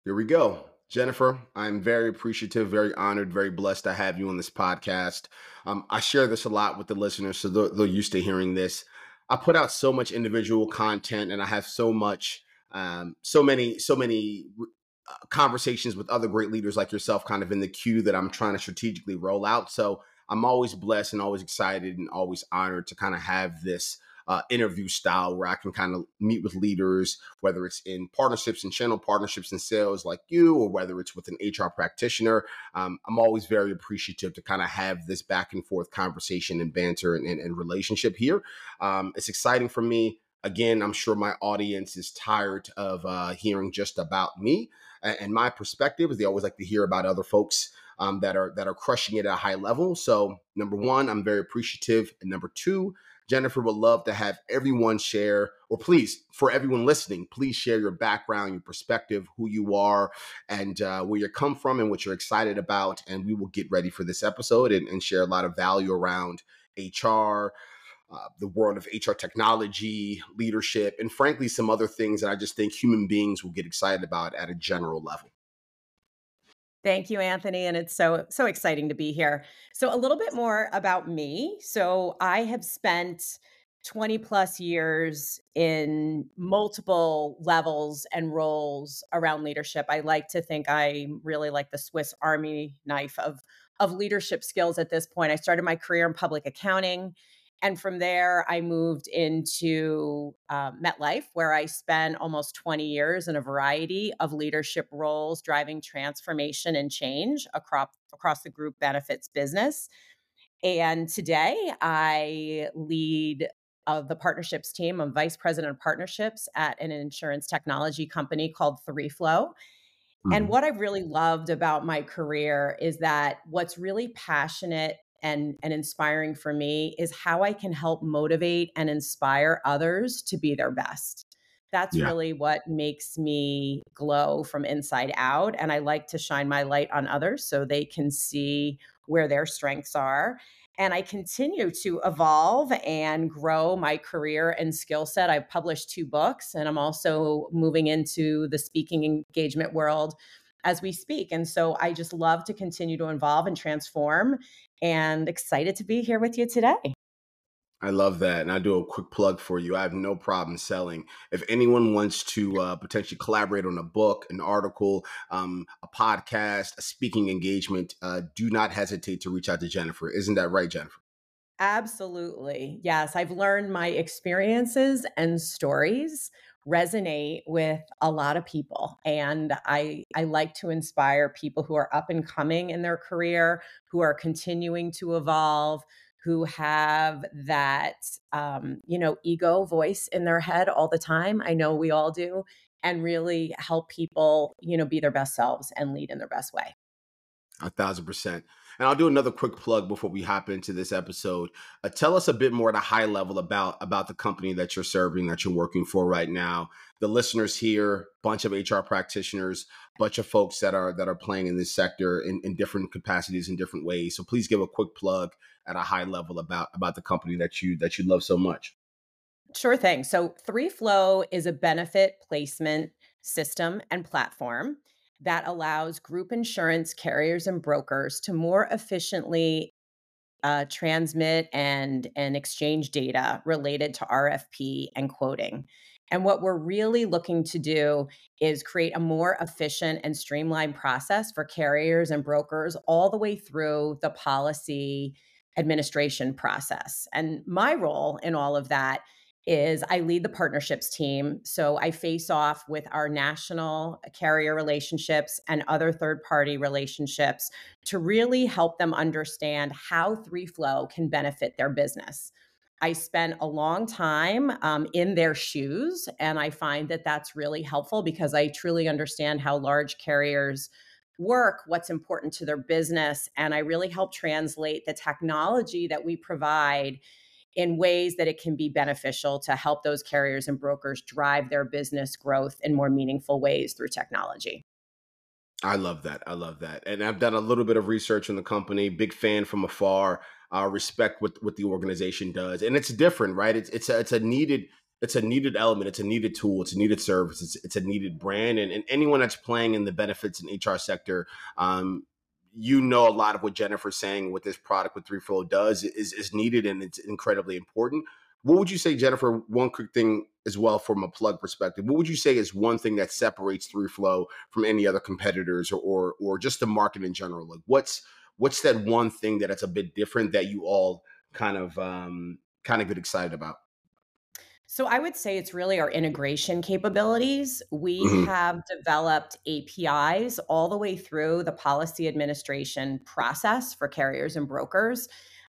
Here we go. Jennifer, I'm very appreciative, very honored, very blessed to have you on this podcast. I share this a lot with the listeners, so they're used to hearing this. I put out so much individual content, and I have so many conversations with other great leaders like yourself, kind of in the queue that I'm trying to strategically roll out. So I'm always blessed and always excited and always honored to kind of have this interview style where I can kind of meet with leaders, whether it's in partnerships and channel partnerships and sales like you, or whether it's with an HR practitioner. I'm always very appreciative to kind of have this back and forth conversation and banter and relationship here. It's exciting for me. Again, I'm sure my audience is tired of hearing just about me and my perspective, as they always like to hear about other folks that are crushing it at a high level. So, number one, I'm very appreciative, and number two, Jennifer would love to have everyone share, or please, for everyone listening, please share your background, your perspective, who you are, and where you come from, and what you're excited about. And we will get ready for this episode and share a lot of value around HR, the world of HR technology, leadership, and frankly, some other things that I just think human beings will get excited about at a general level. Thank you, Anthony, and it's so exciting to be here. So a little bit more about me. So I have spent 20 plus years in multiple levels and roles around leadership. I like to think I really like the Swiss Army knife of leadership skills at this point. I started my career in public accounting. And from there, I moved into MetLife, where I spent almost 20 years in a variety of leadership roles, driving transformation and change across the group benefits business. And today, I lead the partnerships team. I'm vice president of partnerships at an insurance technology company called 3Flow. And Mhm. what I've really loved about my career is that what's really passionate and inspiring for me is how I can help motivate and inspire others to be their best. That's Yeah. really what makes me glow from inside out. And I like to shine my light on others so they can see where their strengths are. And I continue to evolve and grow my career and skill set. I've published 2 books, and I'm also moving into the speaking engagement world as we speak. And so I just love to continue to evolve and transform, and excited to be here with you today. I love that. And I do a quick plug for you. I have no problem selling. If anyone wants to potentially collaborate on a book, an article, a podcast, a speaking engagement, do not hesitate to reach out to Jennifer. Isn't that right, Jennifer? Absolutely. Yes, I've learned my experiences and stories resonate with a lot of people, and I like to inspire people who are up and coming in their career, who are continuing to evolve, who have that ego voice in their head all the time. I know we all do, and really help people, be their best selves and lead in their best way. 1,000%. And I'll do another quick plug before we hop into this episode. Tell us a bit more at a high level about the company that you're serving, that you're working for right now. The listeners here, bunch of HR practitioners, bunch of folks that are playing in this sector in different capacities in different ways. So please give a quick plug at a high level about the company that you love so much. Sure thing. So 3Flow is a benefit placement system and platform that allows group insurance carriers and brokers to more efficiently transmit and exchange data related to RFP and quoting. And what we're really looking to do is create a more efficient and streamlined process for carriers and brokers all the way through the policy administration process. And my role in all of that is I lead the partnerships team. So I face off with our national carrier relationships and other third party relationships to really help them understand how 3Flow can benefit their business. I spent a long time in their shoes, and I find that that's really helpful because I truly understand how large carriers work, what's important to their business, and I really help translate the technology that we provide in ways that it can be beneficial to help those carriers and brokers drive their business growth in more meaningful ways through technology. I love that. I love that. And I've done a little bit of research on the company. Big fan from afar. Respect what the organization does, and it's different, right? It's a needed. it's a needed element, it's a needed tool, it's a needed service, it's a needed brand, and anyone that's playing in the benefits and HR sector, um, you know, a lot of what Jennifer's saying, what this product with 3Flow does is needed and it's incredibly important. What would you say, Jennifer? One quick thing as well from a plug perspective. What would you say is one thing that separates 3Flow from any other competitors or just the market in general? Like what's that one thing that it's a bit different that you all kind of get excited about? So I would say it's really our integration capabilities. We Hmm. have developed APIs all the way through the policy administration process for carriers and brokers.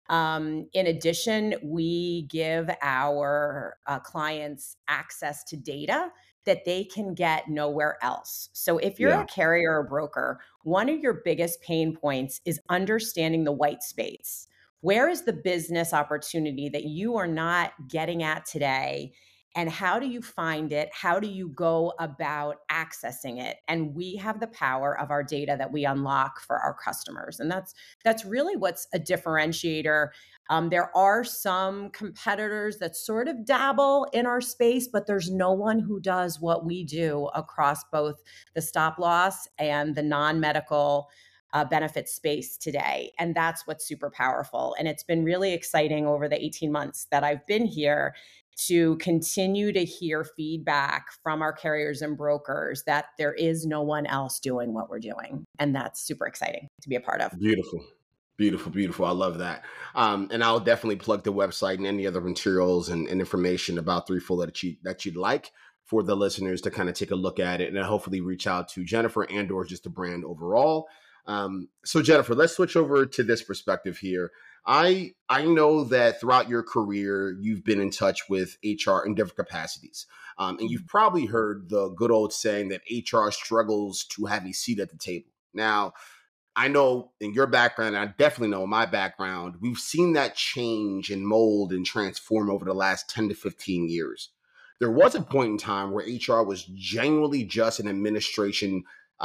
In addition, we give our clients access to data that they can get nowhere else. So if you're Yeah. a carrier or broker, one of your biggest pain points is understanding the white space. Where is the business opportunity that you are not getting at today? And how do you find it? How do you go about accessing it? And we have the power of our data that we unlock for our customers. And that's really what's a differentiator. There are some competitors that sort of dabble in our space, but there's no one who does what we do across both the stop loss and the non medical benefit space today. And that's what's super powerful. And it's been really exciting over the 18 months that I've been here to continue to hear feedback from our carriers and brokers that there is no one else doing what we're doing. And that's super exciting to be a part of. Beautiful. Beautiful, beautiful. I love that. And I'll definitely plug the website and any other materials and information about Threefold that you'd like for the listeners to kind of take a look at it and then hopefully reach out to Jennifer and or just the brand overall. So Jennifer, let's switch over to this perspective here. I know that throughout your career, you've been in touch with HR in different capacities. And you've probably heard the good old saying that HR struggles to have a seat at the table. Now, I know in your background, I definitely know in my background, we've seen that change and mold and transform over the last 10 to 15 years. There was a point in time where HR was genuinely just an administration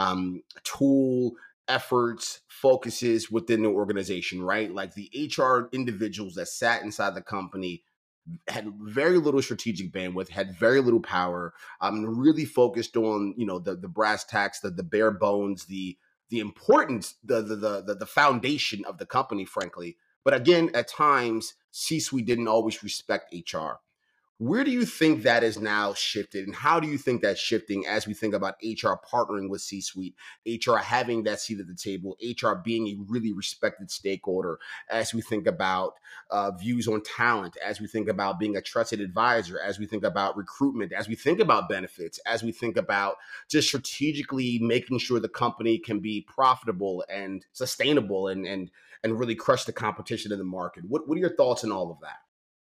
tool, efforts, focuses within the organization, right? Like the HR individuals that sat inside the company had very little strategic bandwidth, had very little power, really focused on the brass tacks, the bare bones, the importance, the foundation of the company, frankly. But again, at times, C-suite didn't always respect HR. Where do you think that is now shifted, and how do you think that's shifting as we think about HR partnering with C-suite, HR having that seat at the table, HR being a really respected stakeholder, as we think about views on talent, as we think about being a trusted advisor, as we think about recruitment, as we think about benefits, as we think about just strategically making sure the company can be profitable and sustainable and really crush the competition in the market. What are your thoughts on all of that?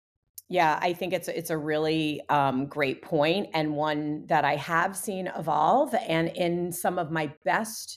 Yeah, I think it's a really great point and one that I have seen evolve. And in some of my best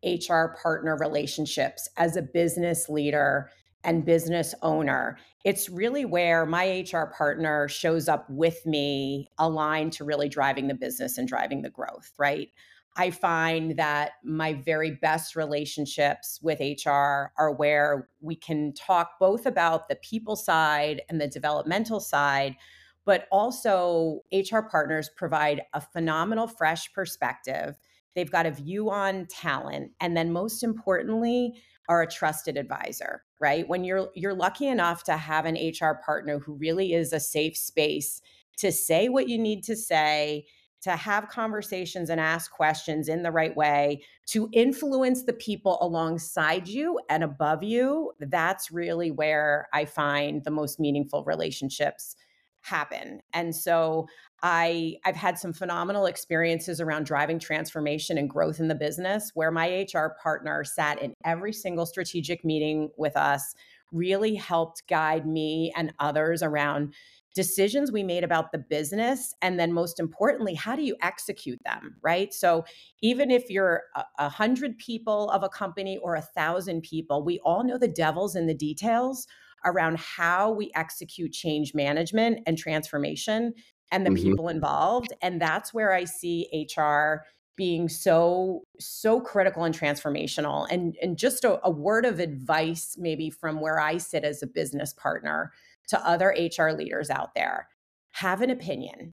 HR partner relationships as a business leader and business owner, it's really where my HR partner shows up with me, aligned to really driving the business and driving the growth. Right. I find that my very best relationships with HR are where we can talk both about the people side and the developmental side, but also HR partners provide a phenomenal fresh perspective. They've got a view on talent, and then most importantly, are a trusted advisor, right? When you're lucky enough to have an HR partner who really is a safe space to say what you need to say, to have conversations and ask questions in the right way, to influence the people alongside you and above you, that's really where I find the most meaningful relationships happen. And so I've had some phenomenal experiences around driving transformation and growth in the business where my HR partner sat in every single strategic meeting with us, really helped guide me and others around decisions we made about the business, and then most importantly, how do you execute them, right? So even if you're 100 people of a company or 1,000 people, we all know the devil's in the details around how we execute change management and transformation and the Hmm. people involved. And that's where I see HR being so critical and transformational. And just a word of advice maybe from where I sit as a business partner to other HR leaders out there. have an opinion.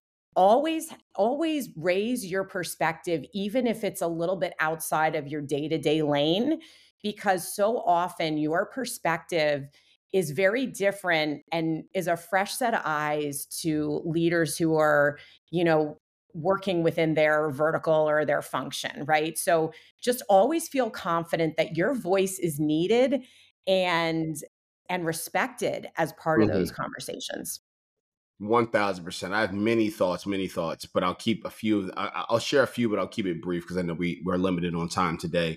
Always raise your perspective, even if it's a little bit outside of your day-to-day lane, because so often your perspective is very different and is a fresh set of eyes to leaders who are, you know, working within their vertical or their function, right? So just always feel confident that your voice is needed and and respected as part of those Mhm. conversations. 1000%. I have many thoughts, but I'll keep a few. I'll share a few, but I'll keep it brief because I know we're limited on time today.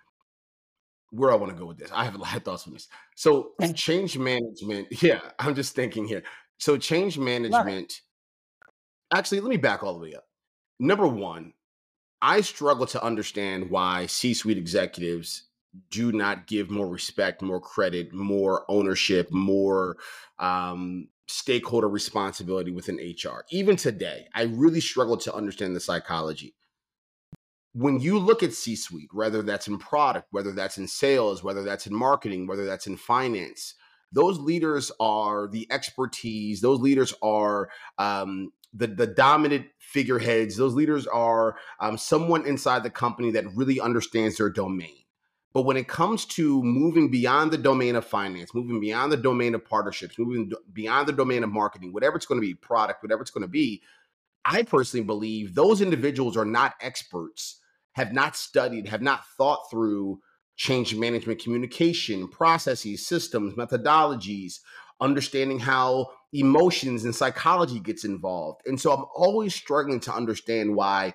Where I want to go with this, I have a lot of thoughts on this. So, change management. Yeah, I'm just thinking here. So, change Love it. management. Actually, let me back all the way up. Number one, I struggle to understand why C-suite executives do not give more respect, more credit, more ownership, more stakeholder responsibility within HR. Even today, I really struggle to understand the psychology. When you look at C-suite, whether that's in product, whether that's in sales, whether that's in marketing, whether that's in finance, those leaders are the expertise. Those leaders are the dominant figureheads. Those leaders are someone inside the company that really understands their domain. But when it comes to moving beyond the domain of finance, moving beyond the domain of partnerships, beyond the domain of marketing, whatever it's going to be, product, whatever it's going to be, I personally believe those individuals are not experts, have not studied, have not thought through change management communication, processes, systems, methodologies, understanding how emotions and psychology gets involved. And so I'm always struggling to understand why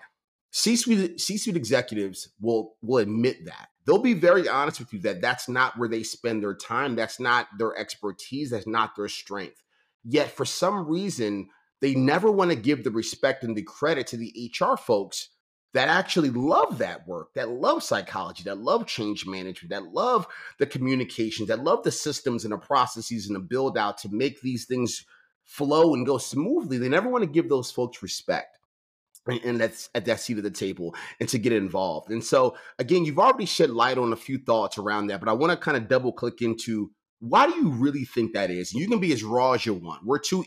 C-suite executives will admit that. They'll be very honest with you that that's not where they spend their time. That's not their expertise. That's not their strength. Yet for some reason, they never want to give the respect and the credit to the HR folks that actually love that work, that love psychology, that love change management, that love the communications, that love the systems and the processes and the build out to make these things flow and go smoothly. They never want to give those folks respect. And that's at that seat of the table and to get involved. And so, again, you've already shed light on a few thoughts around that, but I want to kind of double click into why do you really think that is? You can be as raw as you want. We're two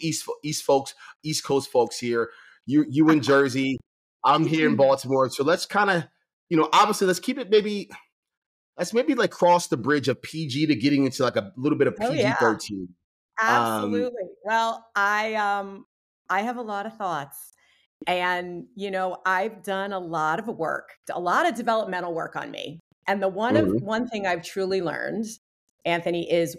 East Coast folks here. You in Jersey, I'm here in Baltimore. So let's kind of, obviously let's keep it let's maybe like cross the bridge of PG to getting into like a little bit of Oh yeah, PG-13. Um, absolutely. Well, I have a lot of thoughts. And, I've done a lot of work, a lot of developmental work on me. And the mhm, one thing I've truly learned, Anthony, is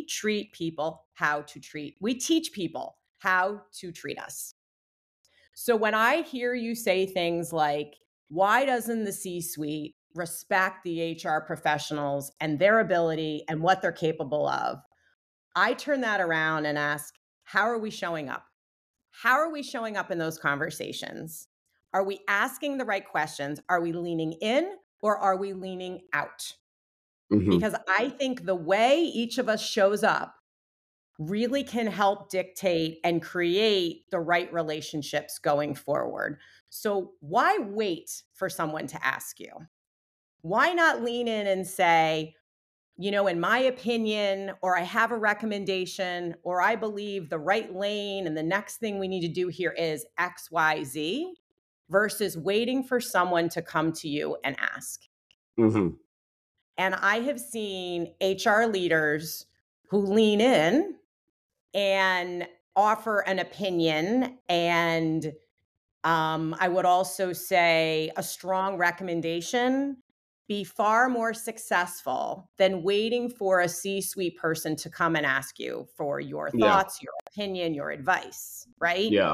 we teach people how to treat us. So when I hear you say things like, why doesn't the C-suite respect the HR professionals and their ability and what they're capable of? I turn that around and ask, how are we showing up? How are we showing up in those conversations? Are we asking the right questions? Are we leaning in or are we leaning out? mhm, Because I think the way each of us shows up really can help dictate and create the right relationships going forward. So, why wait for someone to ask you? Why not lean in and say, in my opinion, or I have a recommendation, or I believe the right lane and the next thing we need to do here is XYZ versus waiting for someone to come to you and ask. mhm. And I have seen HR leaders who lean in and offer an opinion and I would also say a strong recommendation be far more successful than waiting for a C-suite person to come and ask you for your Yeah, thoughts, your opinion, your advice, right? yeah.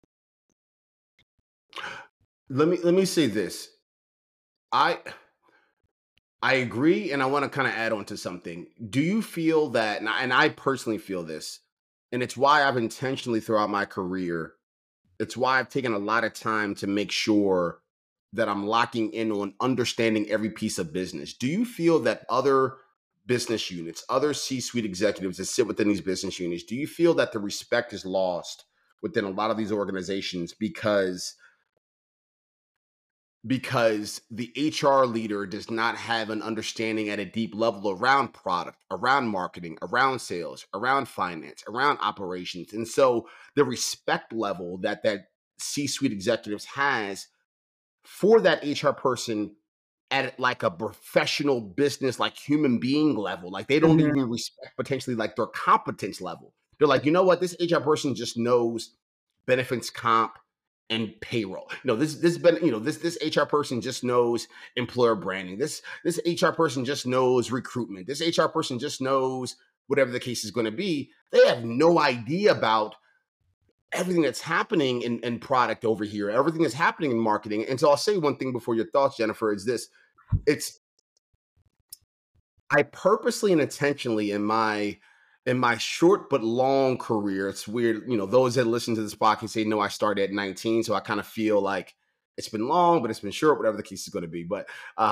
Let me say this. I I agree, and I want to kind of add on to something. Do you feel that, and I personally feel this, and it's why I've intentionally throughout my career, it's why I've taken a lot of time to make sure that I'm locking in on understanding every piece of business. Do you feel that other business units, other C-suite executives that sit within these business units, do you feel that the respect is lost within a lot of these organizations because because the HR leader does not have an understanding at a deep level around product, around marketing, around sales, around finance, around operations. And so the respect level that C-suite executives has for that HR person at like a professional business, like human being level, like they don't Mhm. even respect potentially like their competence level. They're like, you know what, this HR person just knows benefits, comp, and payroll. No, this HR person just knows employer branding. This HR person just knows recruitment. This HR person just knows whatever the case is going to be. They have no idea about everything that's happening in product over here, everything that's happening in marketing. And so I'll say one thing before your thoughts, Jennifer, is this. It's I purposely and intentionally in my short but long career, it's weird, those that listen to this podcast say, no, I started at 19. So I kind of feel like it's been long, but it's been short, whatever the case is going to be. But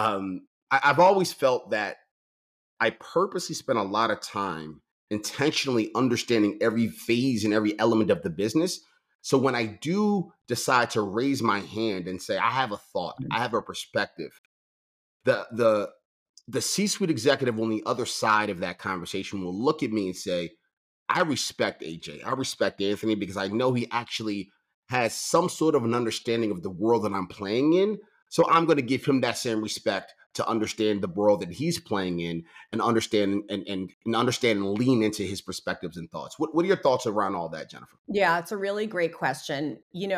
I've always felt that I purposely spent a lot of time intentionally understanding every phase and every element of the business. So when I do decide to raise my hand and say, I have a thought, I have a perspective, the the C-suite executive on the other side of that conversation will look at me and say, I respect AJ. I respect Anthony because I know he actually has some sort of an understanding of the world that I'm playing in. So I'm going to give him that same respect to understand the world that he's playing in and understand and understand and lean into his perspectives and thoughts. What are your thoughts around all that, Jennifer? Yeah, it's a really great question.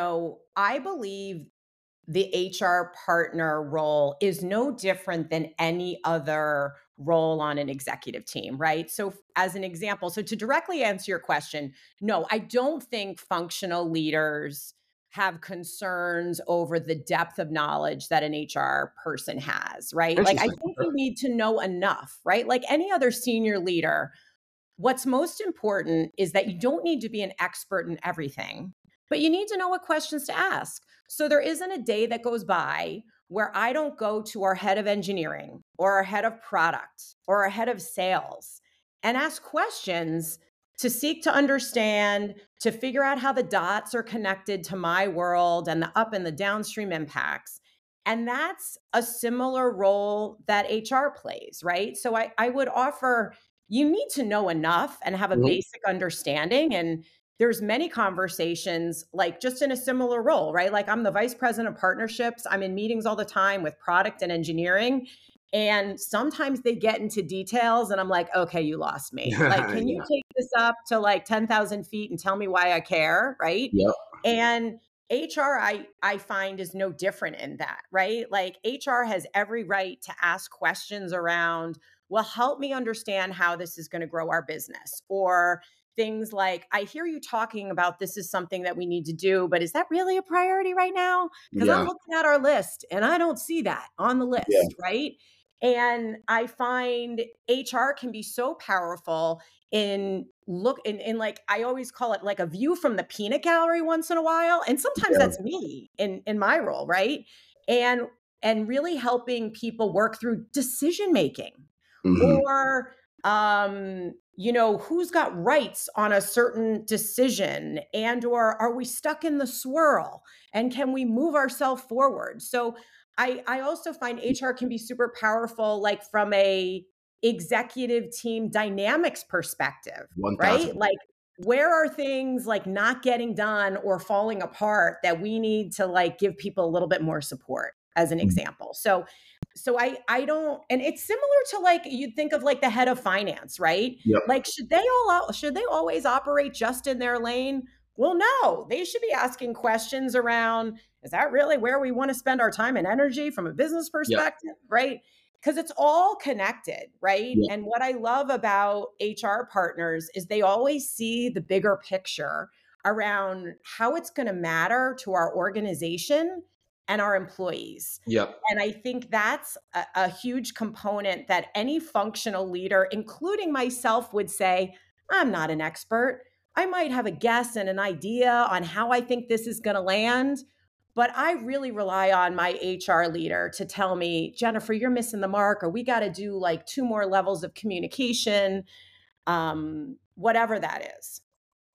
I believe the HR partner role is no different than any other role on an executive team, right? So, as an example, so to directly answer your question, no, I don't think functional leaders have concerns over the depth of knowledge that an HR person has, right? Like, I Interesting. think Okay. you need to know enough, right? Like any other senior leader, what's most important is that you don't need to be an expert in everything, but you need to know what questions to ask. So there isn't a day that goes by where I don't go to our head of engineering or our head of product or our head of sales and ask questions to seek to understand, to figure out how the dots are connected to my world and the up and the downstream impacts. And that's a similar role that HR plays, right? So I would offer you need to know enough and have a Mhm. basic understanding, and there's many conversations like just in a similar role, right? Like I'm the vice president of partnerships. I'm in meetings all the time with product and engineering, and sometimes they get into details and I'm like, okay, you lost me. Like, can you Yeah. take this up to like 10,000 feet and tell me why I care, right? Yep. And HR, I find, is no different in that, right? Like HR has every right to ask questions around, well, help me understand how this is going to grow our business. Or things like, I hear you talking about this is something that we need to do, but is that really a priority right now? Because I'm Yeah. looking at our list and I don't see that on the Yeah. list, right? And I find HR can be so powerful in like I always call it like a view from the peanut gallery once in a while. And sometimes Yeah. that's me in my role, right? And and really helping people work through decision making Hmm. or who's got rights on a certain decision and or are we stuck in the swirl and can we move ourselves forward. So I also find HR can be super powerful like from a executive team dynamics perspective, right? 1,000. Like where are things like not getting done or falling apart that we need to like give people a little bit more support as an example. So I don't, and it's similar to like you'd think of like the head of finance, right? Yep. Like should they always operate just in their lane? Well, no, they should be asking questions around, is that really where we want to spend our time and energy from a business Yep. perspective, right? Because it's all connected, right? Yep. And what I love about HR partners is they always see the bigger picture around how it's going to matter to our organization and our employees. Yep. And I think that's a huge component that any functional leader, including myself, would say, I'm not an expert. I might have a guess and an idea on how I think this is going to land, but I really rely on my HR leader to tell me, Jennifer, you're missing the mark, or we got to do like two more levels of communication, whatever that is.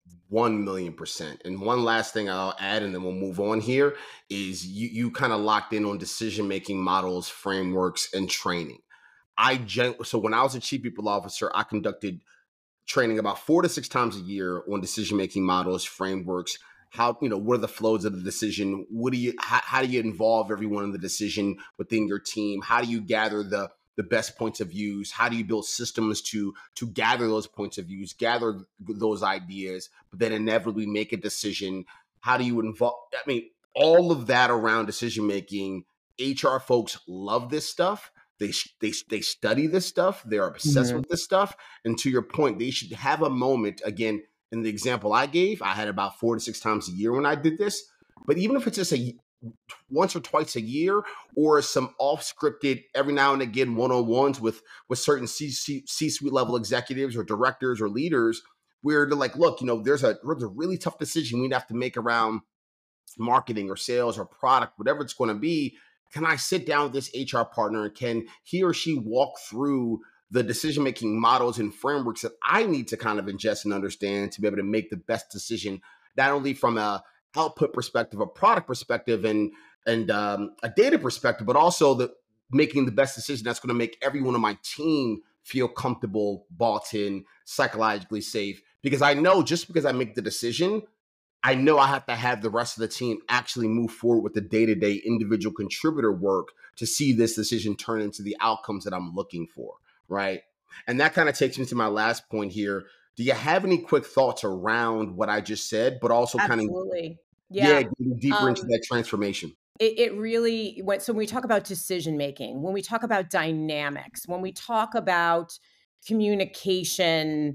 1,000,000%. And one last thing I'll add, and then we'll move on here, is you kind of locked in on decision making models, frameworks, and training. So when I was a chief people officer, I conducted training about 4 to 6 times a year on decision making models, frameworks. How, what are the flows of the decision? How do you involve everyone in the decision within your team? How do you gather the best points of views? How do you build systems to gather those points of views, gather those ideas, but then inevitably make a decision? How do you involve? I mean, all of that around decision making. HR folks love this stuff. They study this stuff. They're obsessed Mhm. with this stuff. And to your point, they should have a moment. Again, in the example I gave, I had about 4 to 6 times a year when I did this. But even if it's just once or twice a year, or some off scripted every now and again one-on-ones with certain C-suite level executives or directors or leaders, where they're like, look, there's a really tough decision we'd have to make around marketing or sales or product, whatever it's going to be. Can I sit down with this HR partner, and can he or she walk through the decision making models and frameworks that I need to kind of ingest and understand to be able to make the best decision, not only from a output perspective, a product perspective, and a data perspective, but also the making the best decision that's going to make everyone on my team feel comfortable, bought in, psychologically safe. Because I know, just because I make the decision, I know I have to have the rest of the team actually move forward with the day-to-day individual contributor work to see this decision turn into the outcomes that I'm looking for, right? And that kind of takes me to my last point here. Do you have any quick thoughts around what I just said, but also kind of, Absolutely. yeah, Yeah. getting deeper into Um, that transformation? it really so when we talk about decision making, when we talk about dynamics, when we talk about communication,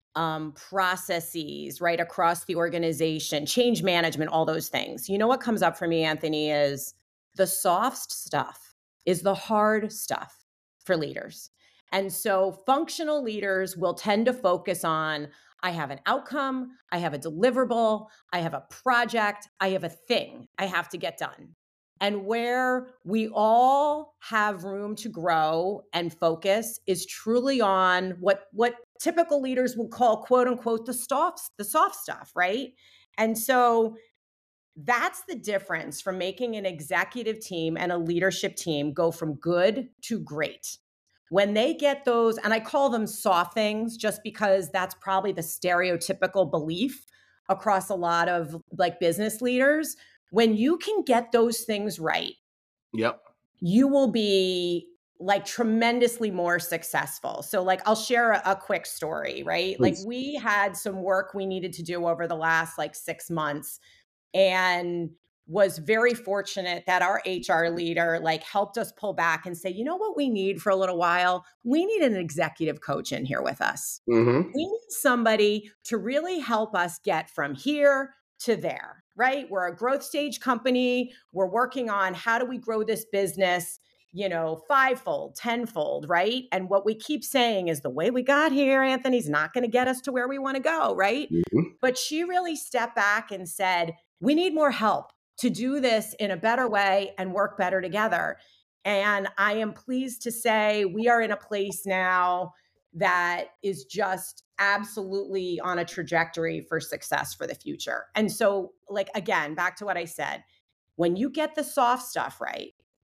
processes right across the organization, change management, all those things. You know what comes up for me, Anthony, is the soft stuff is the hard stuff for leaders. And so functional leaders will tend to focus on I have an outcome, I have a deliverable, I have a project, I have a thing I have to get done. And where we all have room to grow and focus is truly on what typical leaders will call quote unquote the soft stuff, right? And so that's the difference from making an executive team and a leadership team go from good to great. When they get those, and I call them soft things just because that's probably the stereotypical belief across a lot of like business leaders. When you can get those things right, Yep. you will be like tremendously more successful. So like I'll share a quick story, right? Like Please. we had some work we needed to do over the last like 6 months and was very fortunate that our HR leader like helped us pull back and say, "You know what we need for a little while? We need an executive coach in here with us. Mm-hmm. We need somebody to really help us get from here to there, right? We're a growth stage company. We're working on how do we grow this business, fivefold, tenfold, right? And what we keep saying is the way we got here, Anthony's not going to get us to where we want to go, right? Mm-hmm. But she really stepped back and said, we need more help to do this in a better way and work better together. And I am pleased to say we are in a place now that is just absolutely on a trajectory for success for the future. And so, like, again, back to what I said, when you get the soft stuff right,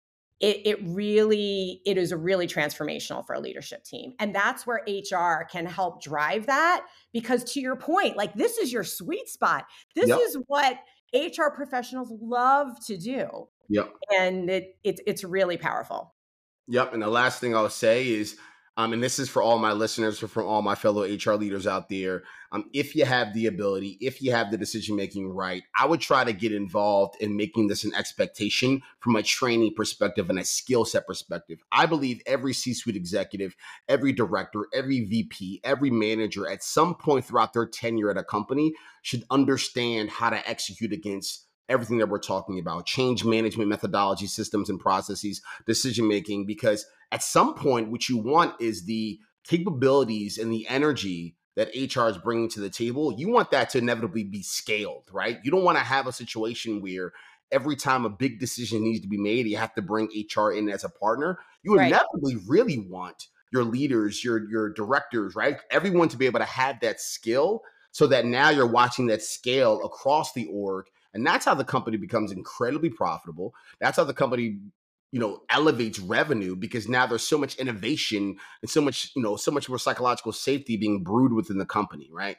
it is really transformational for a leadership team. And that's where HR can help drive that. Because to your point, like this is your sweet spot. This Yep. is what HR professionals love to do. Yep. And it's really powerful. Yep. And the last thing I'll say is, and this is for all my listeners or for all my fellow HR leaders out there. If you have the ability, if you have the decision making right, I would try to get involved in making this an expectation from a training perspective and a skill set perspective. I believe every C-suite executive, every director, every VP, every manager at some point throughout their tenure at a company should understand how to execute against everything that we're talking about: change management methodology, systems and processes, decision making. Because at some point, what you want is the capabilities and the energy that HR is bringing to the table. You want that to inevitably be scaled, right? You don't want to have a situation where every time a big decision needs to be made, you have to bring HR in as a partner. You Right. inevitably really want your leaders, your directors, right? Everyone to be able to have that skill so that now you're watching that scale across the org. And that's how the company becomes incredibly profitable. That's how the company, elevates revenue, because now there's so much innovation and so much more psychological safety being brewed within the company, right?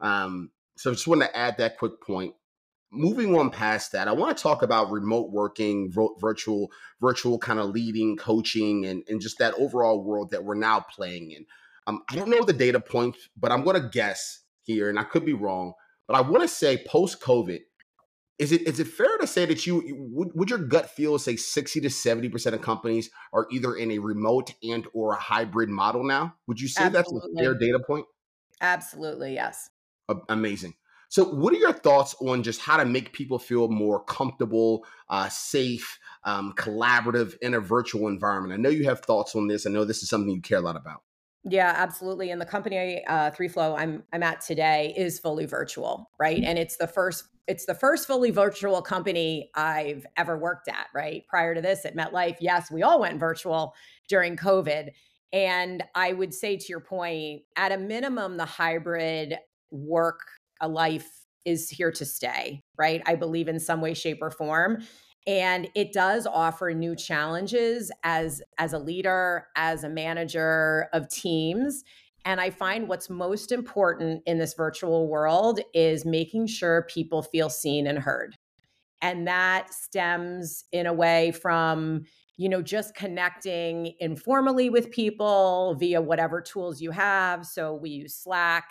So I just want to add that quick point. Moving on past that, I want to talk about remote working, virtual kind of leading, coaching, and just that overall world that we're now playing in. I don't know the data points, but I'm going to guess here, and I could be wrong, but I want to say post COVID, is it fair to say that would your gut feel say 60 to 70% of companies are either in a remote and or a hybrid model now? Would you say that's a fair Absolutely. data point? Absolutely. Yes. Amazing. So, what are your thoughts on just how to make people feel more comfortable, safe, collaborative in a virtual environment? I know you have thoughts on this. I know this is something you care a lot about. Yeah, absolutely. And the company, 3Flow, I'm at today is fully virtual, right? And it's the first fully virtual company I've ever worked at, right? Prior to this at MetLife, yes, we all went virtual during COVID. And I would say to your point, at a minimum, the hybrid work life is here to stay, right? I believe in some way, shape, or form. And it does offer new challenges as a leader, as a manager of teams. And I find what's most important in this virtual world is making sure people feel seen and heard. And that stems in a way from, just connecting informally with people via whatever tools you have. So we use Slack.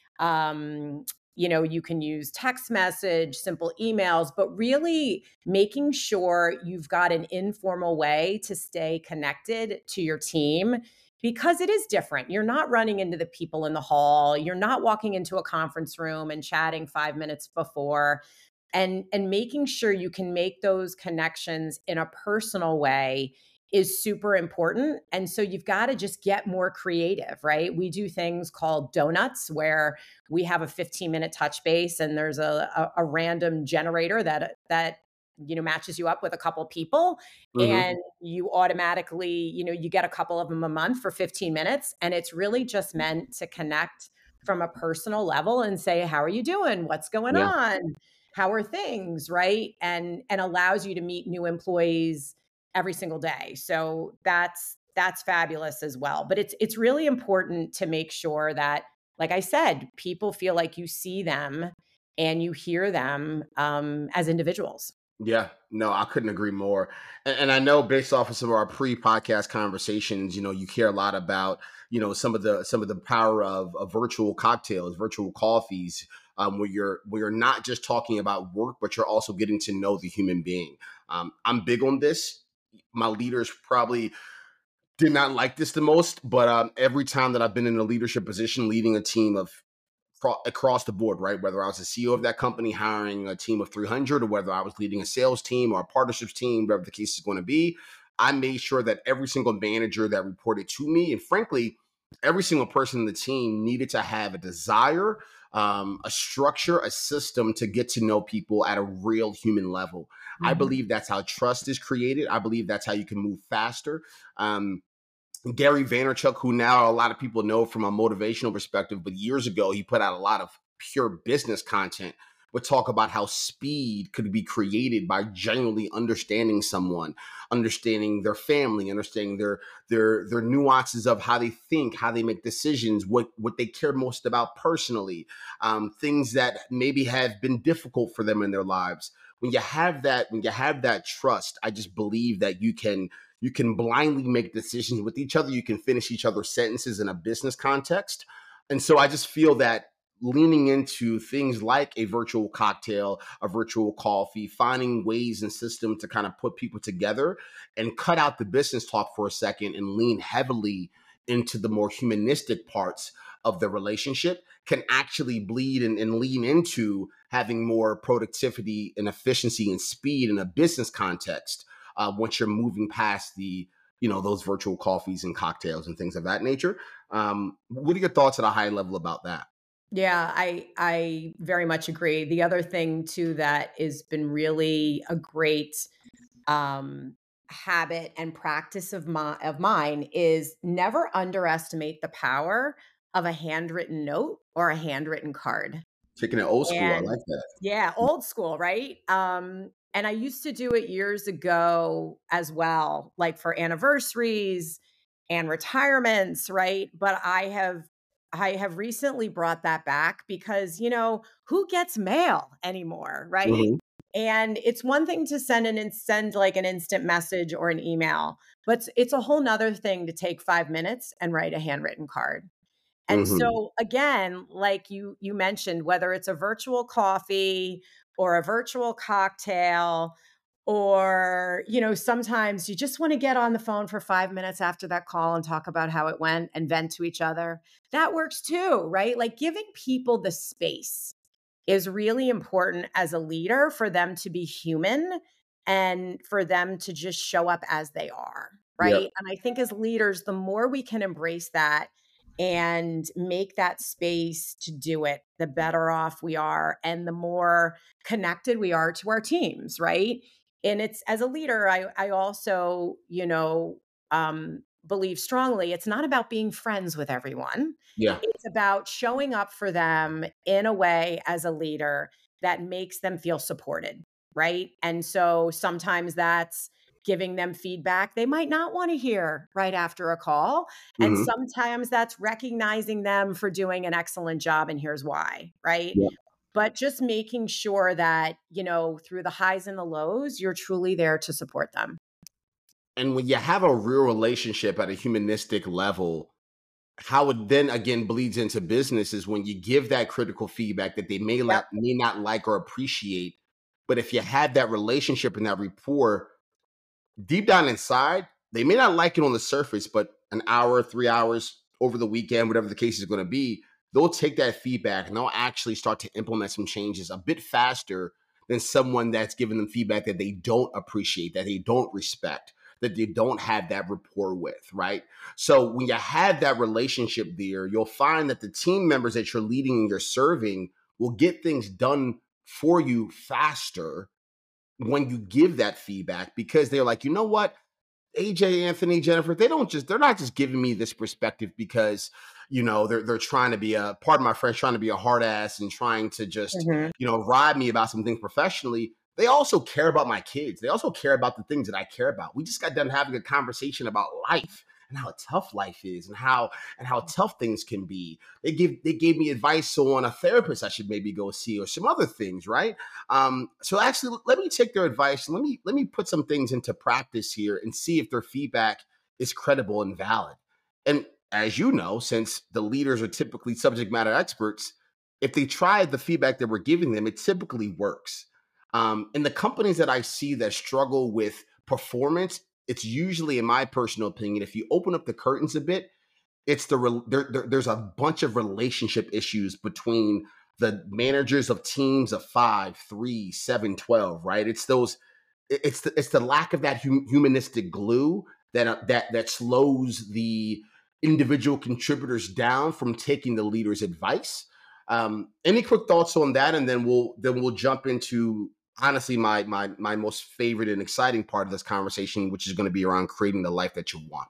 Um, you can use text message, simple emails, but really making sure you've got an informal way to stay connected to your team, because it is different. You're not running into the people in the hall. You're not walking into a conference room and chatting 5 minutes before, and making sure you can make those connections in a personal way is super important. And so you've got to just get more creative, right? We do things called donuts, where we have a 15-minute touch base, and there's a random generator that matches you up with a couple people, Hmm. and you automatically, you get a couple of them a month for 15 minutes, and it's really just meant to connect from a personal level and say, how are you doing? What's going Yeah. on? How are things, right? And allows you to meet new employees every single day. So that's fabulous as well. But it's really important to make sure that, like I said, people feel like you see them and you hear them as individuals. Yeah, no, I couldn't agree more. And I know based off of some of our pre-podcast conversations, you care a lot about, some of the power of virtual cocktails, virtual coffees, where you're not just talking about work, but you're also getting to know the human being. I'm big on this. My leaders probably did not like this the most, but every time that I've been in a leadership position, leading a team of across the board, right? Whether I was the CEO of that company hiring a team of 300, or whether I was leading a sales team or a partnerships team, whatever the case is going to be, I made sure that every single manager that reported to me, and frankly, every single person in the team, needed to have a desire, a structure, a system to get to know people at a real human level. I Mhm. believe that's how trust is created. I believe that's how you can move faster. Um, Gary Vaynerchuk, who now a lot of people know from a motivational perspective, but years ago he put out a lot of pure business content, would talk about how speed could be created by genuinely understanding someone, understanding their family, understanding their nuances of how they think, how they make decisions, what they care most about personally, things that maybe have been difficult for them in their lives. When you have that trust, I just believe that you can blindly make decisions with each other. You can finish each other's sentences in a business context. And so I just feel that leaning into things like a virtual cocktail, a virtual coffee, finding ways and systems to kind of put people together and cut out the business talk for a second and lean heavily into the more humanistic parts of the relationship can actually bleed and lean into having more productivity and efficiency and speed in a business context, once you're moving past those virtual coffees and cocktails and things of that nature. What are your thoughts at a high level about that? Yeah, I very much agree. The other thing too that has been really a great um, habit and practice of mine is never underestimate the power of a handwritten note or a handwritten card. Taking it old school. I And like that. yeah, old school, right? And I used to do it years ago as well, like for anniversaries and retirements, right? But I have recently brought that back because, who gets mail anymore, right? Mhm. And it's one thing to send like an instant message or an email, but it's a whole nother thing to take 5 minutes and write a handwritten card. And Mhm. so again, like you mentioned, whether it's a virtual coffee or a virtual cocktail, or sometimes you just want to get on the phone for 5 minutes after that call and talk about how it went and vent to each other. That works too, right? Like giving people the space is really important as a leader for them to be human and for them to just show up as they are, Yep. right? And I think as leaders, the more we can embrace that and make that space to do it, the better off we are and the more connected we are to our teams, right? And it's as a leader, I also, believe strongly it's not about being friends with everyone. Yeah. It's about showing up for them in a way as a leader that makes them feel supported, right? And so sometimes that's giving them feedback they might not want to hear right after a call. And Mhm. sometimes that's recognizing them for doing an excellent job. And here's why, right? Yep. But just making sure that, through the highs and the lows, you're truly there to support them. And when you have a real relationship at a humanistic level, how it then again bleeds into business is when you give that critical feedback that they Yep. may not like or appreciate. But if you had that relationship and that rapport, deep down inside, they may not like it on the surface, but an hour, 3 hours over the weekend, whatever the case is going to be, they'll take that feedback and they'll actually start to implement some changes a bit faster than someone that's giving them feedback that they don't appreciate, that they don't respect, that they don't have that rapport with, right? So when you have that relationship there, you'll find that the team members that you're leading and you're serving will get things done for you faster when you give that feedback because they're like, you know what? AJ, Anthony, Jennifer, they're not just giving me this perspective because, they're trying to be pardon my French, trying to be a hard ass and trying to just, Mhm. ride me about some things professionally. They also care about my kids. They also care about the things that I care about. We just got done having a conversation about life and how tough life is and how tough things can be. They gave me advice on a therapist I should maybe go see or some other things, right? So actually, let me take their advice. And let me put some things into practice here and see if their feedback is credible and valid. And as you know, since the leaders are typically subject matter experts, if they try the feedback that we're giving them, it typically works. In the companies that I see that struggle with performance, it's usually, in my personal opinion, if you open up the curtains a bit, it's there's a bunch of relationship issues between the managers of teams of 5, 3, 7, 12. Right? It's the lack of that humanistic glue that slows the individual contributors down from taking the leader's advice. Any quick thoughts on that, and then we'll jump into honestly my most favorite and exciting part of this conversation, which is going to be around creating the life that you want.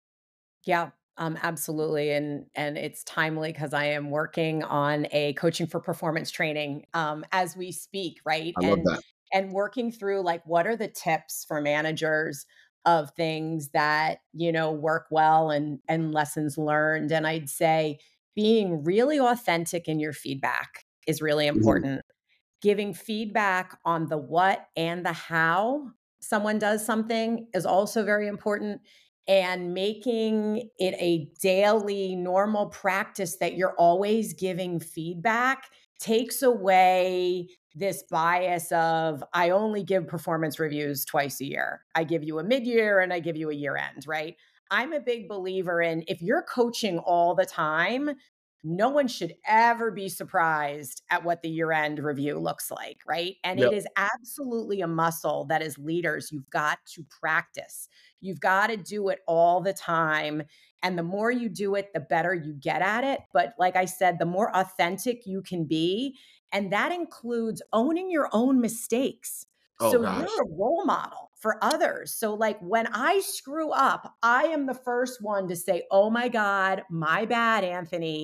Yeah, absolutely, and it's timely because I am working on a coaching for performance training, as we speak, right? I love And that. and working through like what are the tips for managers of things that work well and lessons learned. And I'd say being really authentic in your feedback is really Mhm. important. Giving feedback on the what and the how someone does something is also very important, and making it a daily normal practice that you're always giving feedback takes away this bias of I only give performance reviews twice a year. I give you a mid-year and I give you a year end, right? I'm a big believer in if you're coaching all the time, no one should ever be surprised at what the year end review looks like, right? And Yep. it is absolutely a muscle that as leaders, you've got to practice. You've got to do it all the time. And the more you do it, the better you get at it. But like I said, the more authentic you can be. And that includes owning your own mistakes. Oh So you're gosh. a role model for others. So, like when I screw up, I am the first one to say, oh my God, my bad, Anthony.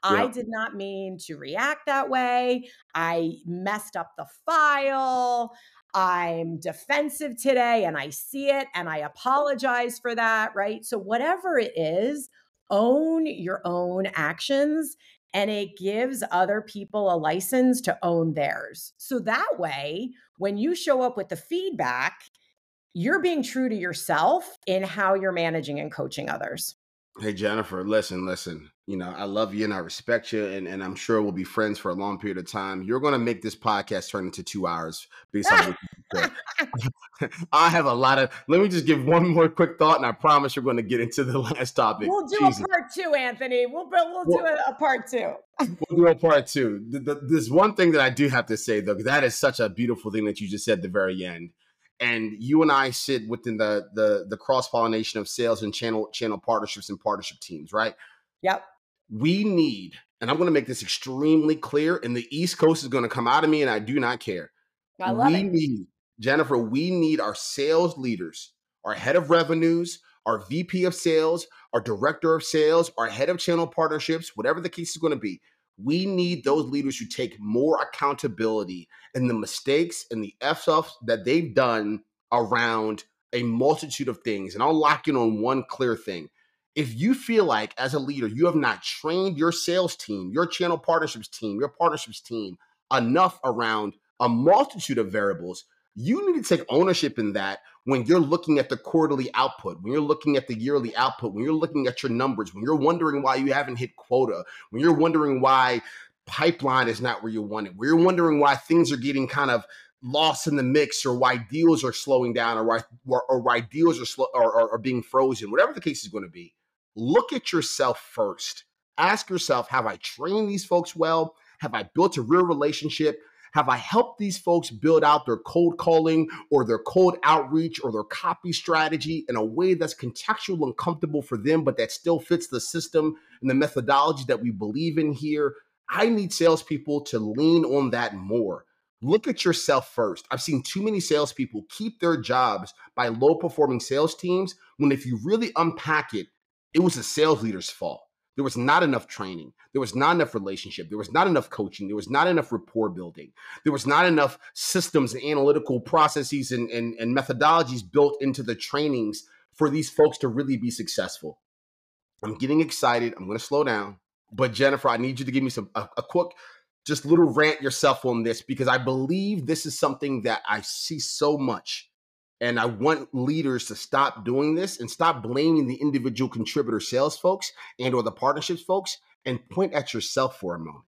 I Yep. did not mean to react that way. I messed up the file. I'm defensive today and I see it and I apologize for that, right? So, whatever it is, own your own actions and it gives other people a license to own theirs. So that way, when you show up with the feedback, you're being true to yourself in how you're managing and coaching others. Hey Jennifer, listen. I love you and I respect you, and I'm sure we'll be friends for a long period of time. You're going to make this podcast turn into 2 hours based on what you said. I have a lot of. Let me just give one more quick thought, and I promise we're going to get into the last topic. We'll do a Jesus. part two, Anthony. We'll do Well, a part two. we'll do a part two. There's one thing that I do have to say though, 'cause that is such a beautiful thing that you just said at the very end. And you and I sit within the cross pollination of sales and channel partnerships and partnership teams, right? Yep. We need, and I'm going to make this extremely clear, and the East Coast is going to come out of me, and I do not care. I love We it. need, Jennifer, we need our sales leaders, our head of revenues, our VP of sales, our director of sales, our head of channel partnerships, whatever the case is going to be. We need those leaders who take more accountability in the mistakes and the F ups that they've done around a multitude of things. And I'll lock in on one clear thing. If you feel like as a leader, you have not trained your sales team, your channel partnerships team enough around a multitude of variables, you need to take ownership in that when you're looking at the quarterly output, when you're looking at the yearly output, when you're looking at your numbers, when you're wondering why you haven't hit quota, when you're wondering why pipeline is not where you want it, when you're wondering why things are getting kind of lost in the mix, or why deals are slowing down, or why deals are being frozen, whatever the case is going to be. Look at yourself first. Ask yourself, have I trained these folks well? Have I built a real relationship? Have I helped these folks build out their cold calling or their cold outreach or their copy strategy in a way that's contextual and comfortable for them, but that still fits the system and the methodology that we believe in here? I need salespeople to lean on that more. Look at yourself first. I've seen too many salespeople keep their jobs by low performing sales teams when, if you really unpack it, it was the sales leader's fault. There was not enough training. There was not enough relationship. There was not enough coaching. There was not enough rapport building. There was not enough systems and analytical processes and methodologies built into the trainings for these folks to really be successful. I'm getting excited. I'm going to slow down. But Jennifer, I need you to give me a quick, just little rant yourself on this, because I believe this is something that I see so much. And I want leaders to stop doing this and stop blaming the individual contributor sales folks and or the partnerships folks, and point at yourself for a moment.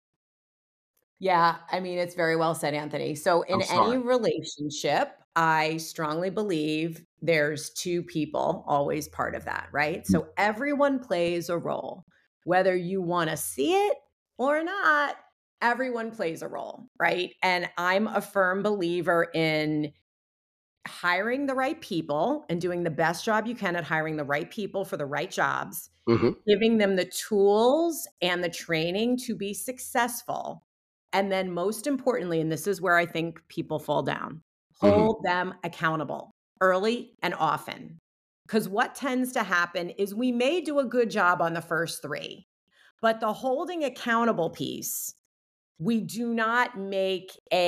Yeah, I mean, it's very well said, Anthony. So, in I'm any sorry. relationship, I strongly believe there's two people always part of that, right? So, everyone plays a role. Whether you want to see it or not, everyone plays a role, right? And I'm a firm believer in hiring the right people and doing the best job you can at hiring the right people for the right jobs, Mm-hmm. giving them the tools and the training to be successful. And then, most importantly, and this is where I think people fall down, Mm-hmm. hold them accountable early and often. Because what tends to happen is we may do a good job on the first three, but the holding accountable piece, we do not make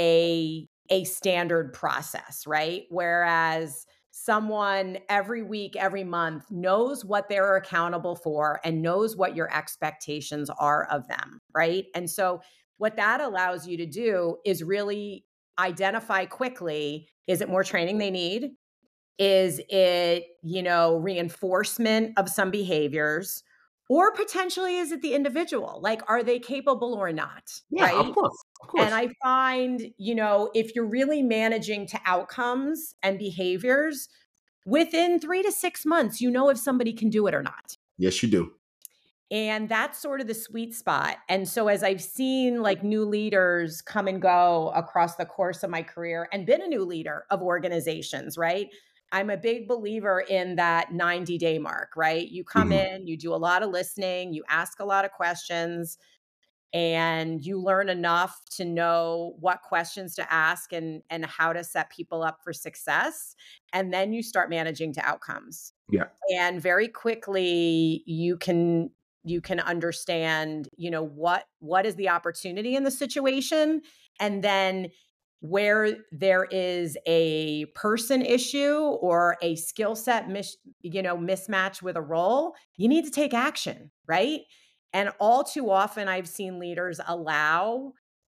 a standard process, right? Whereas someone every week, every month knows what they're accountable for and knows what your expectations are of them, right? And so what that allows you to do is really identify quickly, is it more training they need? Is it, reinforcement of some behaviors? Or potentially is it the individual? Like, are they capable or not? Yeah, of Right. course. Of And course. I find, if you're really managing to outcomes and behaviors, within 3 to 6 months, if somebody can do it or not. Yes, you do. And that's sort of the sweet spot. And so, as I've seen like new leaders come and go across the course of my career and been a new leader of organizations, right? I'm a big believer in that 90-day mark, right? You come Mm-hmm. in, you do a lot of listening, you ask a lot of questions, and you learn enough to know what questions to ask and how to set people up for success. And then you start managing to outcomes. Yeah. And very quickly, you can You can understand, what is the opportunity in the situation, and then where there is a person issue or a skill set mismatch with a role, you need to take action, right? And all too often I've seen leaders allow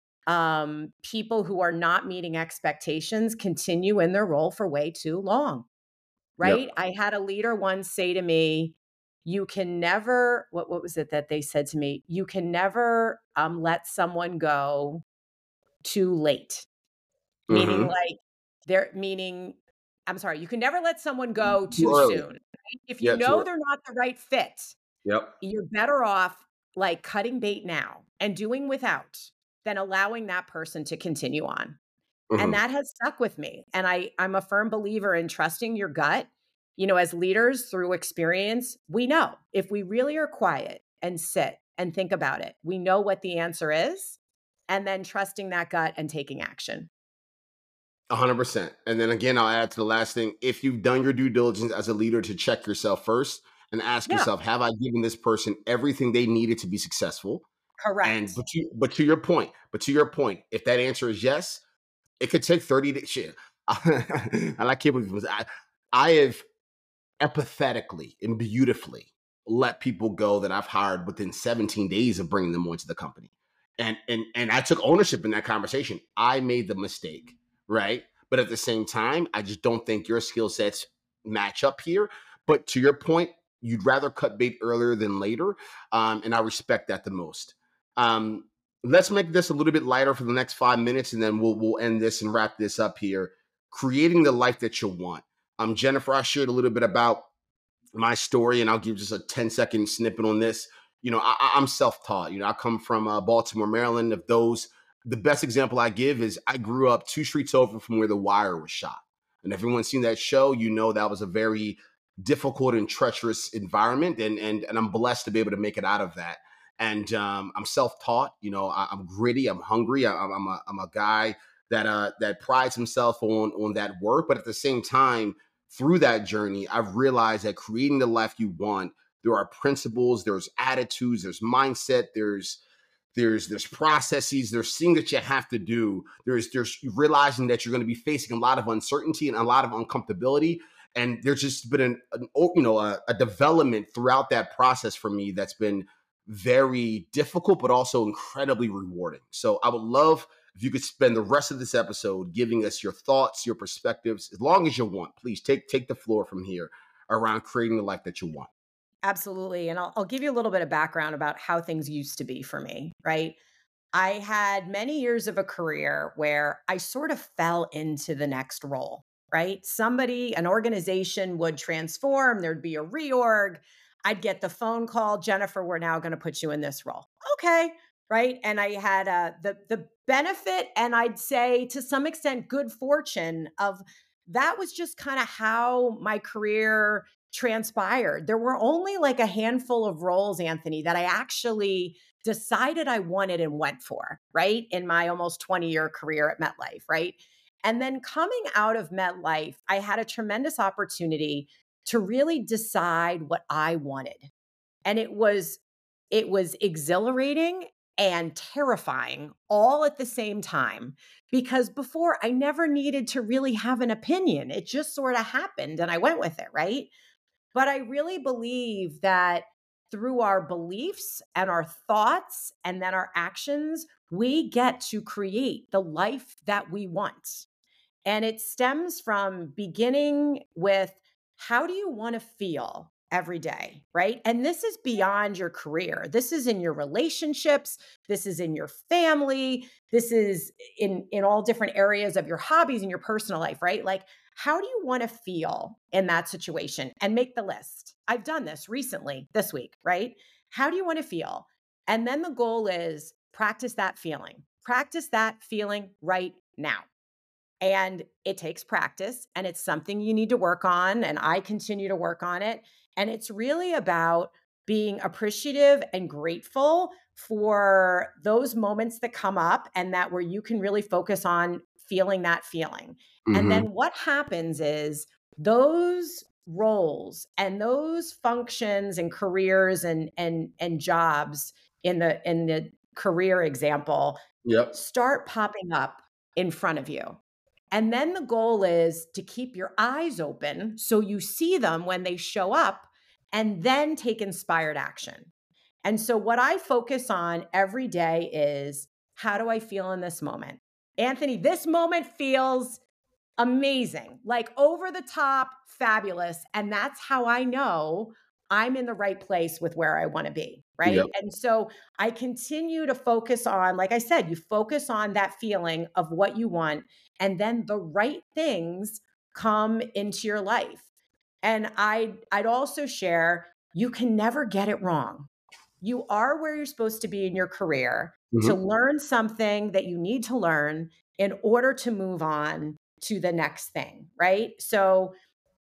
people who are not meeting expectations continue in their role for way too long, right? Yep. I had a leader once say to me, you can never, what was it that they said to me? You can never let someone go too late. Meaning Mm-hmm. like meaning, I'm sorry, you can never let someone go Too too early. soon. Right? If you Yeah, too know early. they're not the right fit, Yep. you're better off like cutting bait now and doing without than allowing that person to continue on. And Mm-hmm. that has stuck with me. And I'm a firm believer in trusting your gut. As leaders through experience, we know if we really are quiet and sit and think about it, we know what the answer is, and then trusting that gut and taking action. 100%. And then again, I'll add to the last thing. If you've done your due diligence as a leader to check yourself first and ask Yeah, yourself, have I given this person everything they needed to be successful? And correct. but to your point, if that answer is yes, it could take 30 days. Shit. And I can't believe this. I have empathetically and beautifully let people go that I've hired within 17 days of bringing them onto the company. And I took ownership in that conversation. I made the mistake, right? But at the same time, I just don't think your skill sets match up here. But to your point, you'd rather cut bait earlier than later, and I respect that the most. Um, let's make this a little bit lighter for the next 5 minutes, and then we'll end this and wrap this up here. Creating the life that you want. Jennifer, I shared a little bit about my story, and I'll give just a 10-second snippet on this. I'm self-taught. I come from Baltimore, Maryland. Of those, the best example I give is I grew up 2 streets over from where The Wire was shot. And if everyone's seen that show, that was a very difficult and treacherous environment. And I'm blessed to be able to make it out of that. And I'm self-taught. I'm gritty. I'm hungry. I'm a guy that prides himself on that work. But at the same time, through that journey, I've realized that creating the life you want, there are principles, there's attitudes, there's mindset, there's processes, there's things that you have to do. There's realizing that you're going to be facing a lot of uncertainty and a lot of uncomfortability. And there's just been a development throughout that process for me that's been very difficult, but also incredibly rewarding. So I would love if you could spend the rest of this episode giving us your thoughts, your perspectives, as long as you want. Please take the floor from here around creating the life that you want. Absolutely. And I'll give you a little bit of background about how things used to be for me, right? I had many years of a career where I sort of fell into the next role, right? An organization would transform, there'd be a reorg. I'd get the phone call, Jennifer, we're now going to put you in this role. Okay, right? And I had the benefit, and I'd say to some extent good fortune of that was just kind of how my career transpired. There were only like a handful of roles, Anthony, that I actually decided I wanted and went for, right? In my almost 20-year career at MetLife, right? And then coming out of MetLife, I had a tremendous opportunity to really decide what I wanted. And it was exhilarating and terrifying all at the same time, because before I never needed to really have an opinion. It just sort of happened and I went with it, right? But I really believe that through our beliefs and our thoughts and then our actions, we get to create the life that we want. And it stems from beginning with, how do you want to feel every day, right? And this is beyond your career. This is in your relationships, this is in your family, this is in all different areas of your hobbies and your personal life, right? Like, how do you want to feel in that situation? And make the list. I've done this recently this week, right? How do you want to feel? And then the goal is practice that feeling. Practice that feeling right now. And it takes practice, and it's something you need to work on. And I continue to work on it. And it's really about being appreciative and grateful for those moments that come up, and that where you can really focus on feeling that feeling. And Mm-hmm. then what happens is those roles and those functions and careers and jobs in the career example Yep. start popping up in front of you. And then the goal is to keep your eyes open so you see them when they show up and then take inspired action. And so, what I focus on every day is, how do I feel in this moment? Anthony, this moment feels amazing, like over the top, fabulous. And that's how I know I'm in the right place with where I want to be. Right. Yep. And so I continue to focus on, like I said, you focus on that feeling of what you want, and then the right things come into your life. And I'd also share, you can never get it wrong. You are where you're supposed to be in your career to Hmm. learn something that you need to learn in order to move on to the next thing, right? So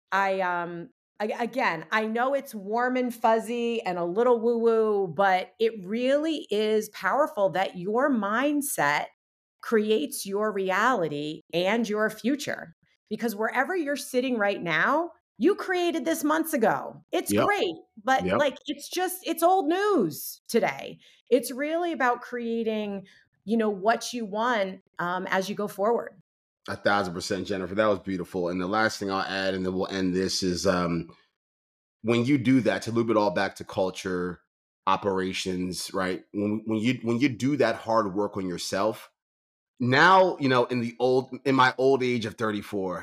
again, I know it's warm and fuzzy and a little woo woo, but it really is powerful that your mindset creates your reality and your future. Because wherever you're sitting right now, you created this months ago. It's Yep. great, but Yep. like it's old news today. It's really about creating, what you want as you go forward. 1,000%, Jennifer. That was beautiful. And the last thing I'll add, and then we'll end this, is when you do that, to loop it all back to culture, operations, right? When you do that hard work on yourself, now, in my old age of 34,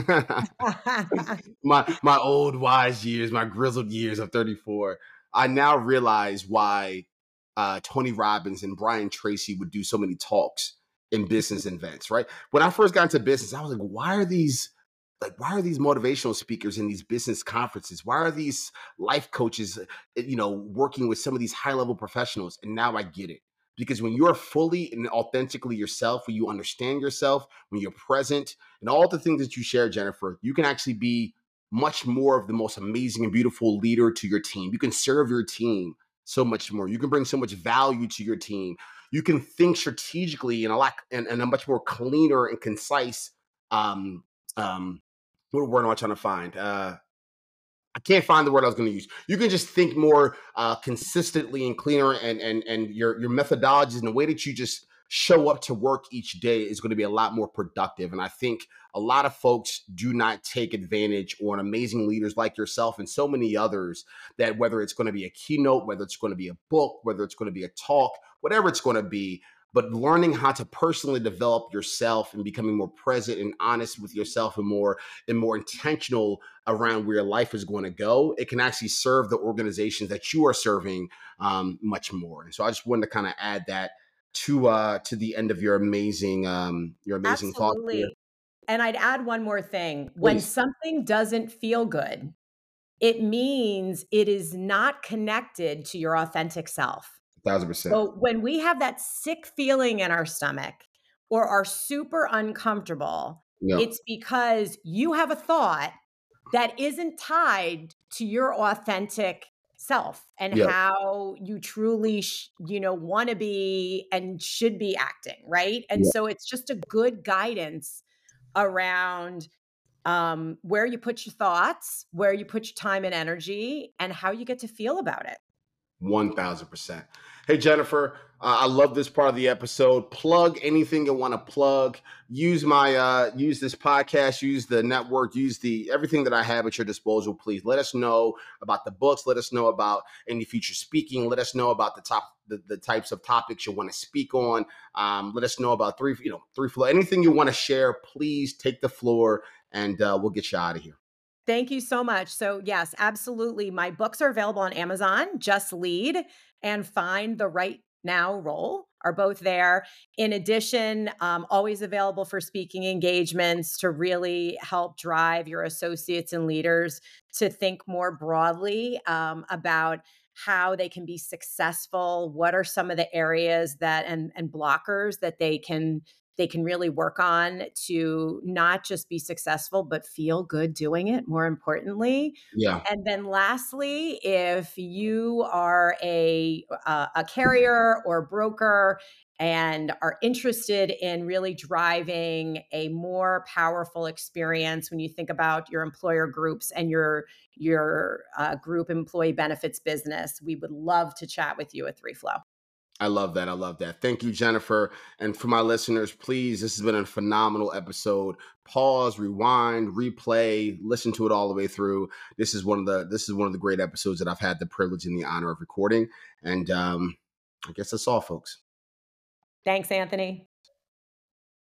my old wise years, my grizzled years of 34, I now realize why Tony Robbins and Brian Tracy would do so many talks in business events, right? When I first got into business, I was like, why are these motivational speakers in these business conferences? Why are these life coaches, working with some of these high level professionals? And now I get it. Because when you're fully and authentically yourself, when you understand yourself, when you're present, and all the things that you share, Jennifer, you can actually be much more of the most amazing and beautiful leader to your team. You can serve your team so much more. You can bring so much value to your team. You can think strategically in a much more cleaner and concise um, um, what word am I trying to find? I can't find the word I was going to use. You can just think more consistently and cleaner, and your methodologies and the way that you just show up to work each day is going to be a lot more productive. And I think a lot of folks do not take advantage on amazing leaders like yourself and so many others, that whether it's going to be a keynote, whether it's going to be a book, whether it's going to be a talk, whatever it's going to be, but learning how to personally develop yourself and becoming more present and honest with yourself and more intentional around where your life is going to go, it can actually serve the organizations that you are serving much more. And so I just wanted to kind of add that to the end of your amazing thoughts here. Absolutely. And I'd add one more thing. When Please. something doesn't feel good, it means it is not connected to your authentic self. 1,000%. So when we have that sick feeling in our stomach or are super uncomfortable, Yep. it's because you have a thought that isn't tied to your authentic self and Yep. how you truly want to be and should be acting, right? And Yep. so it's just a good guidance around where you put your thoughts, where you put your time and energy, and how you get to feel about it. 1,000%. Hey, Jennifer, I love this part of the episode. Plug anything you want to plug. Use this podcast, use the network, use the everything that I have at your disposal. Please let us know about the books. Let us know about any future speaking. Let us know about the types of topics you want to speak on. Let us know about three floor. Anything you want to share, please take the floor, and we'll get you out of here. Thank you so much. So, yes, absolutely. My books are available on Amazon. Just Lead and Find the Right Now Role are both there. In addition, always available for speaking engagements to really help drive your associates and leaders to think more broadly about how they can be successful. What are some of the areas that and blockers that they can really work on to not just be successful, but feel good doing it, more importantly. Yeah. And then lastly, if you are a carrier or broker and are interested in really driving a more powerful experience when you think about your employer groups and your group employee benefits business, we would love to chat with you at 3Flow. I love that. I love that. Thank you, Jennifer. And for my listeners, please, this has been a phenomenal episode. Pause, rewind, replay, listen to it all the way through. This is one of the great episodes that I've had the privilege and the honor of recording. And I guess that's all, folks. Thanks, Anthony.